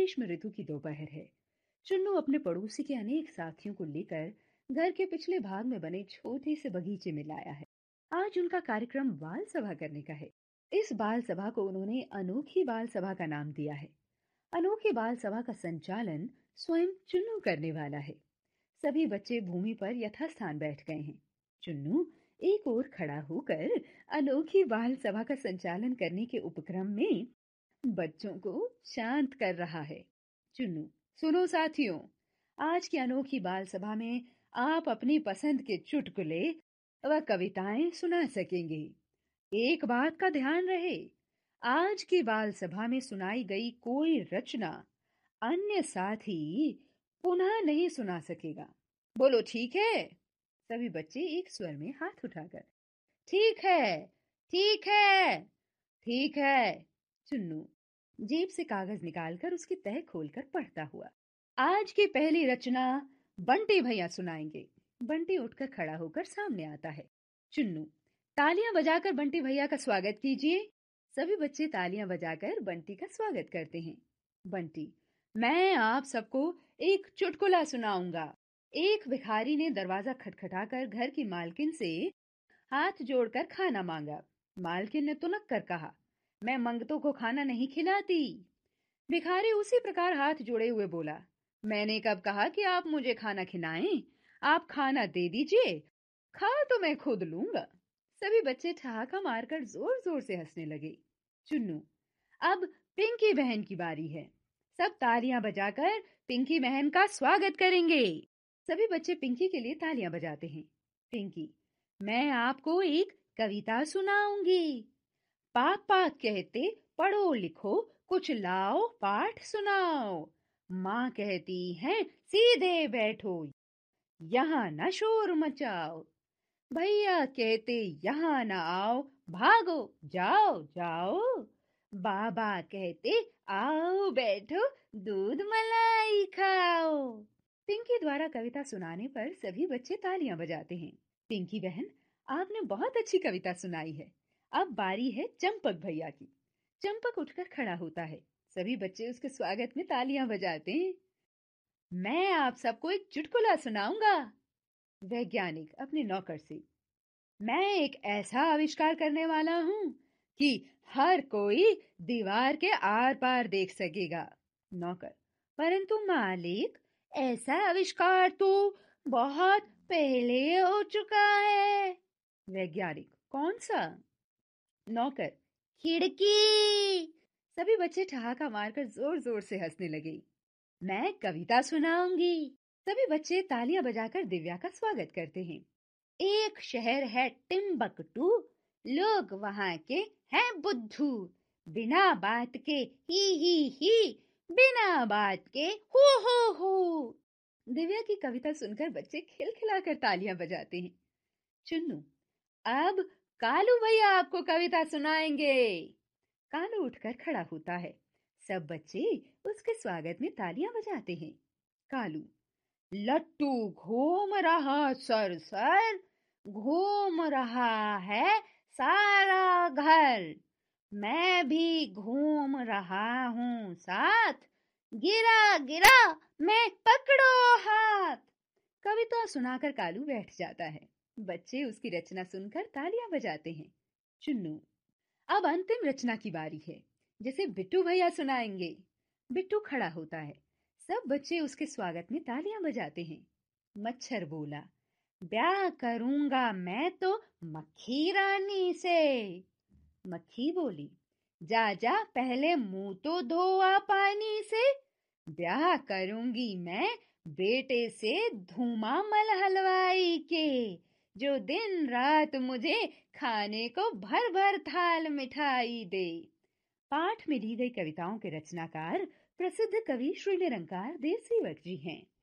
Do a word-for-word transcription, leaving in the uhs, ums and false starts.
ग्रीष्म ऋतु की दोपहर है। चुन्नू अपने पड़ोसी के अनेक साथियों को लेकर घर के पिछले भाग में बने छोटे से बगीचे में लाया है। आज उनका कार्यक्रम बाल सभा करने का है। इस बाल सभा को उन्होंने अनोखी बाल सभा का नाम दिया है। अनोखी बाल सभा का संचालन स्वयं चुन्नू करने वाला है। सभी बच्चे भूमि पर यथास्थान बैठ गए हैं। चुन्नू एक ओर खड़ा होकर अनोखी बाल सभा का संचालन करने के उपक्रम में बच्चों को शांत कर रहा है। चुन्नू, सुनो साथियों, आज की अनोखी बाल सभा में आप अपनी पसंद के चुटकुले व कविताएं सुना सकेंगे। एक बात का ध्यान रहे, आज की बाल सभा में सुनाई गई कोई रचना अन्य साथी पुनः नहीं सुना सकेगा। बोलो ठीक है? सभी बच्चे एक स्वर में हाथ उठाकर ठीक है, ठीक है, ठीक है। चुन्नू जेब से कागज निकालकर उसकी तह खोलकर पढ़ता हुआ, आज की पहली रचना बंटी भैया सुनाएंगे। बंटी उठकर खड़ा होकर सामने आता है। चुन्नू, तालियां बजाकर बंटी भैया का स्वागत कीजिए। सभी बच्चे तालियां बजाकर बंटी का स्वागत करते हैं। बंटी, मैं आप सबको एक चुटकुला सुनाऊंगा। एक भिखारी ने दरवाजा खटखटाकर घर की मालकिन से हाथ जोड़कर खाना मांगा। मालकिन ने तुनक कर कहा, मैं मंगतों को खाना नहीं खिलाती। भिखारी उसी प्रकार हाथ जोड़े हुए बोला, मैंने कब कहा कि आप मुझे खाना खिलाएं? आप खाना दे दीजिए, खा तो मैं खुद लूंगा। सभी बच्चे ठहाका मारकर जोर जोर से हंसने लगे। चुन्नू, अब पिंकी बहन की बारी है। सब तालियां बजाकर पिंकी बहन का स्वागत करेंगे। सभी बच्चे पिंकी के लिए तालियां बजाते हैं। पिंकी, मैं आपको एक कविता सुनाऊंगी। पापा कहते पढ़ो लिखो कुछ लाओ पाठ सुनाओ। माँ कहती है सीधे बैठो यहाँ न शोर मचाओ। भैया कहते यहाँ न आओ भागो जाओ जाओ। बाबा कहते आओ बैठो दूध मलाई खाओ। पिंकी द्वारा कविता सुनाने पर सभी बच्चे तालियां बजाते हैं। पिंकी बहन, आपने बहुत अच्छी कविता सुनाई है। अब बारी है चंपक भैया की। चंपक उठकर खड़ा होता है। सभी बच्चे उसके स्वागत में तालियां बजाते हैं। मैं आप सबको एक चुटकुला सुनाऊंगा। वैज्ञानिक अपने नौकर से, मैं एक ऐसा आविष्कार करने वाला हूँ कि हर कोई दीवार के आर पार देख सकेगा। नौकर, परंतु मालिक, ऐसा आविष्कार तो बहुत पहले हो चुका है। वैज्ञानिक, कौन सा? नौकर, खिड़की। सभी बच्चे ठहाका मारकर जोर जोर से हंसने लगे। मैं कविता सुनाऊंगी। सभी बच्चे तालियां बजाकर दिव्या का स्वागत करते हैं। एक शहर है टिम्बकटू, लोग वहां के हैं बुद्धू। बिना बात के ही ही ही, बिना बात के हु हु हु। दिव्या की कविता सुनकर बच्चे खिलखिलाकर तालियां बजाते हैं। चुन्नू, अब कालू भैया आपको कविता सुनाएंगे। कालू उठकर खड़ा होता है। सब बच्चे उसके स्वागत में तालियां बजाते हैं। कालू, लट्टू घूम रहा सर सर, घूम रहा है सारा घर। मैं भी घूम रहा हूँ साथ, गिरा गिरा मैं पकड़ो हाथ। कविता सुनाकर कालू बैठ जाता है। बच्चे उसकी रचना सुनकर तालियां बजाते हैं। चुन्नू, अब अंतिम रचना की बारी है, जिसे बिट्टू भैया सुनाएंगे। बिट्टू खड़ा होता है। सब बच्चे उसके स्वागत में तालियां बजाते हैं। मच्छर बोला, ब्याह करूंगा मैं तो मक्खी रानी से। मक्खी बोली, जा जा पहले मुंह तो धोआ पानी से। ब्याह करूंगी मैं बेटे से धूमामल हलवाई के, जो दिन रात मुझे खाने को भर भर थाल मिठाई दे। पाठ में दी गई कविताओं के रचनाकार प्रसिद्ध कवि श्री निरंकार देवसेवक जी हैं।